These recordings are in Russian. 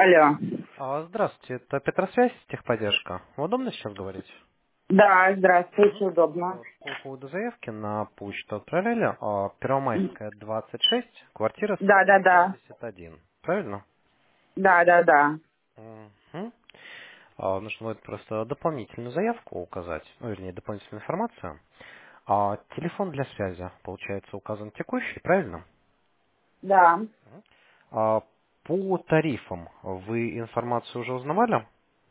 Алло. Здравствуйте, это Петросвязь, техподдержка. Удобно сейчас говорить? Да, здравствуйте, Мгм. удобно. По поводу заявки на почту отправляли. Первомайская, 26, квартира Да, да, да. 71. Правильно? Да, да, да. Мгм. Нужно будет просто дополнительную заявку указать, ну, вернее, дополнительную информацию. Телефон для связи, получается, указан текущий, правильно? Да. А, по тарифам вы информацию уже узнавали?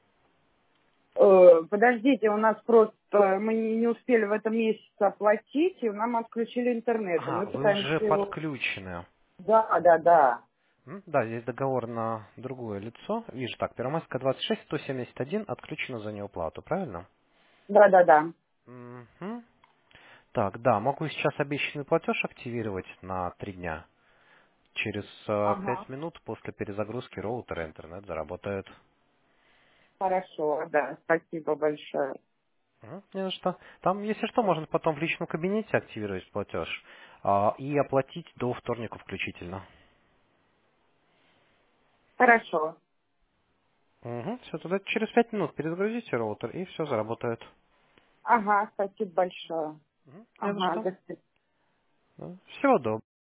Подождите, у нас просто мы не успели в этом месяце оплатить, и нам отключили интернет. И мы Вы уже пытаемся его... подключены. Да, да, да. Да, здесь договор на другое лицо. Вижу, так, Первомайская 26, 171, отключено за неуплату, правильно? Да, да, да. Мгм. Так, да, могу сейчас обещанный платеж активировать на 3 дня. Через Ага. 5 минут после перезагрузки роутера интернет заработает. Хорошо, да. Спасибо большое. Не за что. Там, если что, можно потом в личном кабинете активировать платеж и оплатить до вторника включительно. Хорошо. Все, тогда через 5 минут перезагрузите роутер и все заработает. Ага, спасибо большое. Не за Ага, что. до свидания. Всего доброго.